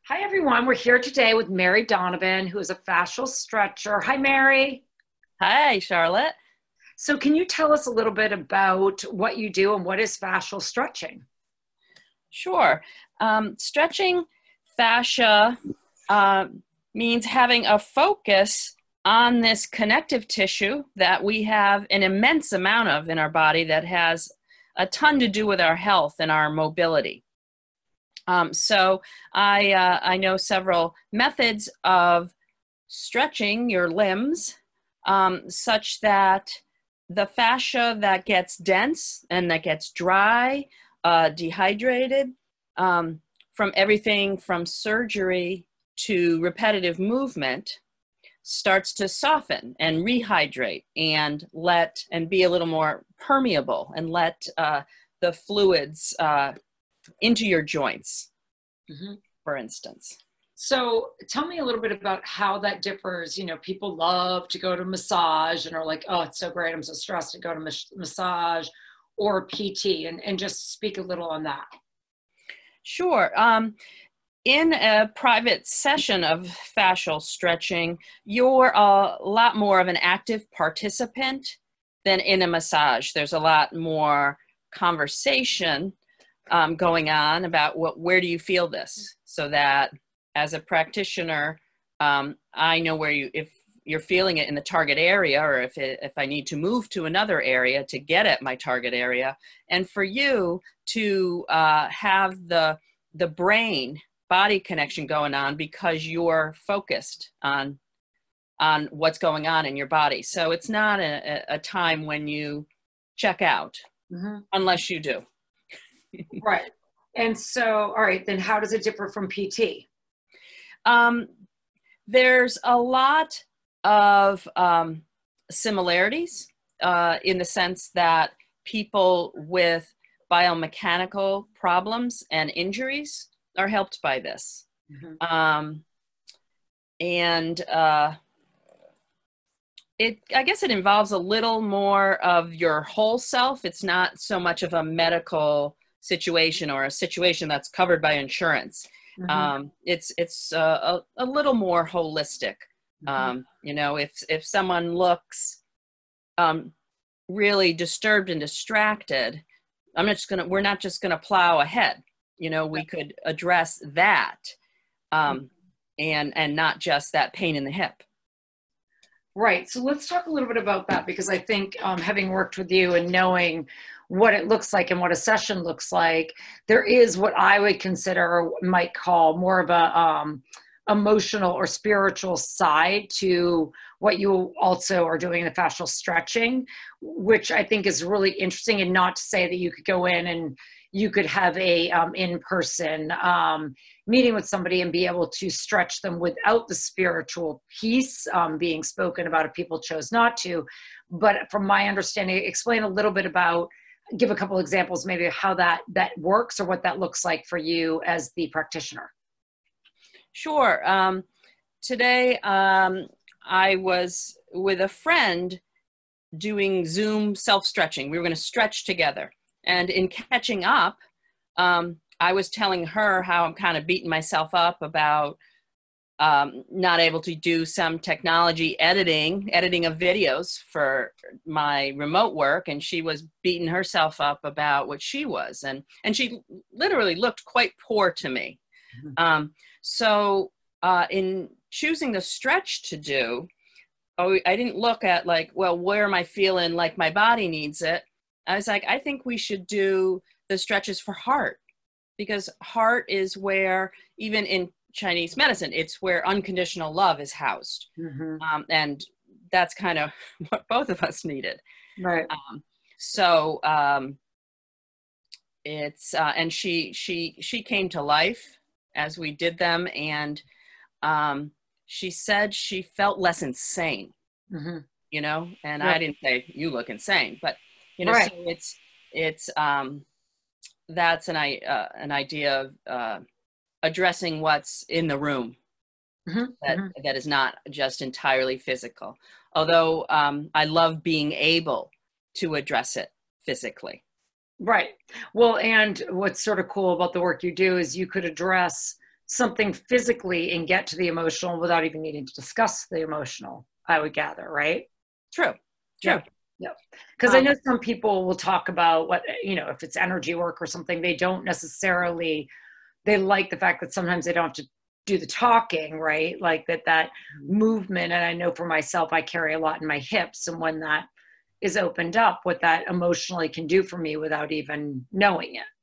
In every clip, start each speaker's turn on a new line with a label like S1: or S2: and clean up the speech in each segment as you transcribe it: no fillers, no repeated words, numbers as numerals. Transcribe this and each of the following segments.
S1: Hi, everyone. We're here today with Mary Donovan, who is a fascial stretcher. Hi, Mary.
S2: Hi, Charlotte.
S1: So, can you tell us a little bit about what you do and what is fascial stretching?
S2: Sure. Stretching fascia uh, means having a focus on this connective tissue that we have an immense amount of in our body that has a ton to do with our health and our mobility. So I know several methods of stretching your limbs such that the fascia that gets dense and that gets dry, dehydrated, from everything from surgery to repetitive movement starts to soften and rehydrate and be a little more permeable and let the fluids into your joints,
S1: Mhm.
S2: for instance.
S1: So, tell me a little bit about how that differs. People love to go to massage and are like, oh, it's so great. I'm so stressed to go to massage or PT, and just speak a little on that.
S2: Sure. In a private session of fascial stretching, you're a lot more of an active participant than in a massage. There's a lot more conversation going on about where do you feel this, so that as a practitioner, I know if you're feeling it in the target area, or if I need to move to another area to get at my target area, and for you to have the brain body connection going on because you're focused on what's going on in your body. So it's not a time when you check out,
S1: Mhm.
S2: unless you do.
S1: Right. And so, all right, then how does it differ from PT?
S2: Um, there's a lot of similarities in the sense that people with biomechanical problems and injuries are helped by this.
S1: Mhm.
S2: Um, and I guess it involves a little more of your whole self. It's not so much of a medical situation or a situation that's covered by insurance.
S1: Mhm.
S2: It's a little more holistic.
S1: Mhm.
S2: If someone looks um, really disturbed and distracted, we're not just gonna plow ahead. We could address that, um, and not just that pain in the hip.
S1: Right. So let's talk a little bit about that, because I think having worked with you and knowing what it looks like and what a session looks like, there is what I would consider or might call more of a emotional or spiritual side to what you also are doing in the fascial stretching, which I think is really interesting. And not to say that you could go in and you could have a in-person meeting with somebody and be able to stretch them without the spiritual piece being spoken about if people chose not to. But from my understanding, explain a little bit about, give a couple examples maybe of how that works or what that looks like for you as the practitioner.
S2: Sure. Today, I was with a friend doing Zoom self-stretching. We were going to stretch together. And in catching up, I was telling her how I'm kind of beating myself up about not able to do some technology editing of videos for my remote work. And she was beating herself up about what she was. And she literally looked quite poor to me.
S1: Mhm.
S2: So in choosing the stretch to do, I didn't look at like, well, where am I feeling like my body needs it? I was like, I think we should do the stretches for heart, because heart is where, even in Chinese medicine, it's where unconditional love is housed.
S1: Mhm.
S2: And that's kind of what both of us needed.
S1: Right.
S2: Um, so and she came to life as we did them, and um, she said she felt less insane,
S1: Mhm.
S2: and I
S1: Right.
S2: didn't say you look insane, but so
S1: Right.
S2: it's that's an idea of addressing what's in the room
S1: Mhm.
S2: that
S1: Mhm.
S2: that is not just entirely physical. Although I love being able to address it physically.
S1: Right. Well, and what's sort of cool about the work you do is you could address something physically and get to the emotional without even needing to discuss the emotional, I would gather, right?
S2: True. True.
S1: Yeah. Because I know some people will talk about what, you know, if it's energy work or something, they don't necessarily, they like the fact that sometimes they don't have to do the talking, right? Like that movement. And I know for myself, I carry a lot in my hips. And when that is opened up, what that emotionally can do for me without even knowing it.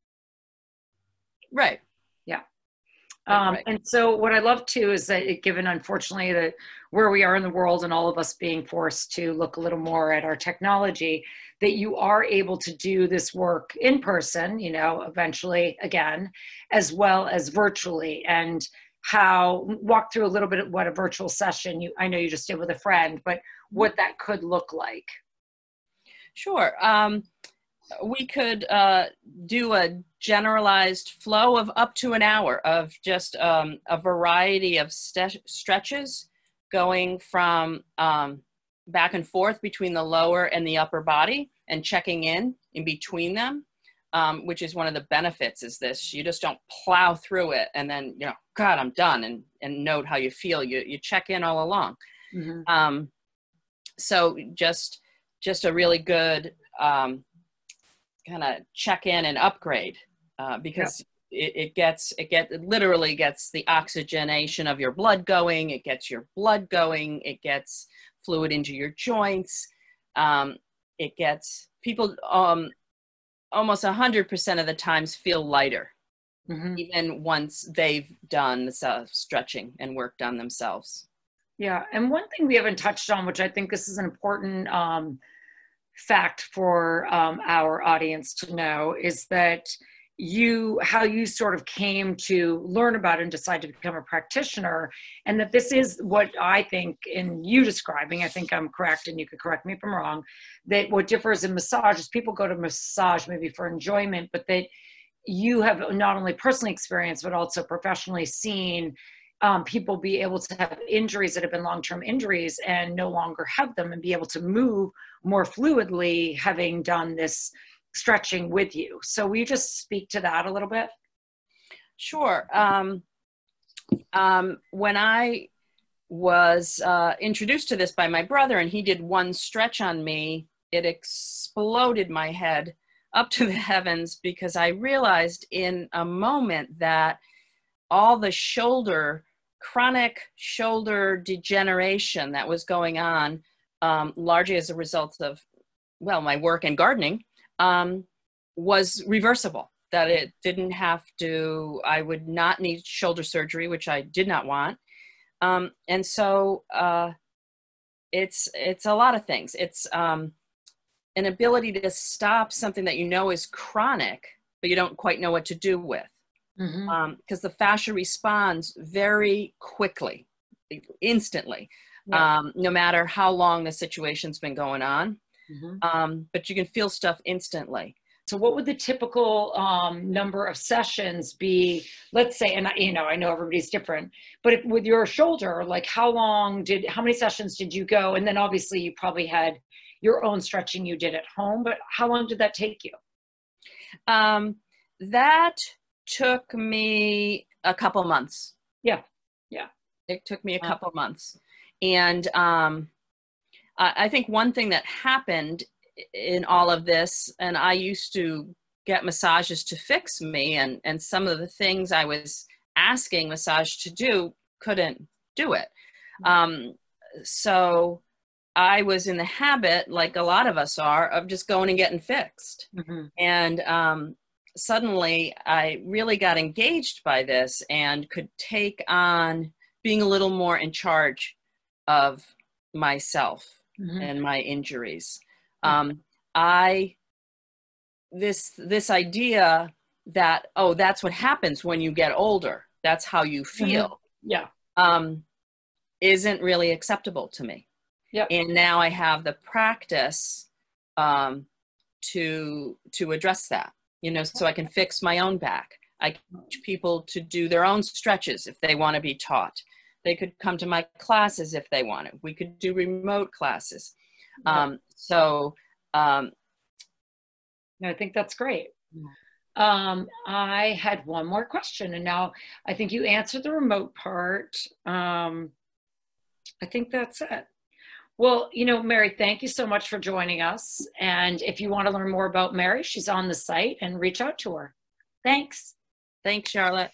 S2: Right.
S1: Yeah.
S2: Right.
S1: And so what I love too is that given unfortunately that where we are in the world and all of us being forced to look a little more at our technology, that you are able to do this work in person, you know, eventually again, as well as virtually, and how walk through a little bit of what a virtual session I know you just did with a friend, but what that could look like.
S2: Sure. We could do a generalized flow of up to an hour of just a variety of stretches going from back and forth between the lower and the upper body and checking in between them, which is one of the benefits is this. You just don't plow through it and then, you know, God, I'm done, and note how you feel. You check in all along. Mm-hmm. So just a really good kind of check in and upgrade because it literally gets the oxygenation of your blood going. It gets your blood going. It gets fluid into your joints. It gets people almost 100% of the times feel lighter, mm-hmm. even once they've done the self-stretching and work done themselves.
S1: Yeah, and one thing we haven't touched on, which I think this is an important fact for our audience to know, is that how you sort of came to learn about and decide to become a practitioner, and that this is what I think in you describing, I think I'm correct, and you could correct me if I'm wrong, that what differs in massage is people go to massage maybe for enjoyment, but that you have not only personally experienced, but also professionally seen people be able to have injuries that have been long-term injuries and no longer have them and be able to move more fluidly having done this stretching with you. So will you just speak to that a little bit?
S2: Sure. When I was introduced to this by my brother and he did one stretch on me, it exploded my head up to the heavens because I realized in a moment that all the chronic shoulder degeneration that was going on, largely as a result of, well, my work and gardening, was reversible, that it didn't have to, I would not need shoulder surgery, which I did not want. And so it's a lot of things. It's an ability to stop something that you know is chronic, but you don't quite know what to do with. Because the fascia responds very quickly, instantly, no matter how long the situation's been going on. But you can feel stuff instantly. So
S1: what would the typical number of sessions be, let's say, and you know, I know everybody's different, but with your shoulder, like how many sessions did you go? And then obviously you probably had your own stretching you did at home, but how long did that take you?
S2: That took me a couple months.
S1: Yeah.
S2: It took me a couple months. And I think one thing that happened in all of this, and I used to get massages to fix me, and some of the things I was asking massage to do couldn't do it. So I was in the habit, like a lot of us are, of just going and getting fixed. And suddenly I really got engaged by this and could take on being a little more in charge of myself and my injuries. This idea that, oh, that's what happens when you get older, that's how you feel, isn't really acceptable to me. And now I have the practice to address that. You know, so I can fix my own back. I teach people to do their own stretches if they want to be taught. They could come to my classes if they want to. We could do remote classes.
S1: I think that's great. I had one more question, and now I think you answered the remote part. I think that's it. Well, Mary, thank you so much for joining us. And if you want to learn more about Mary, she's on the site, and reach out to her. Thanks.
S2: Thanks, Charlotte.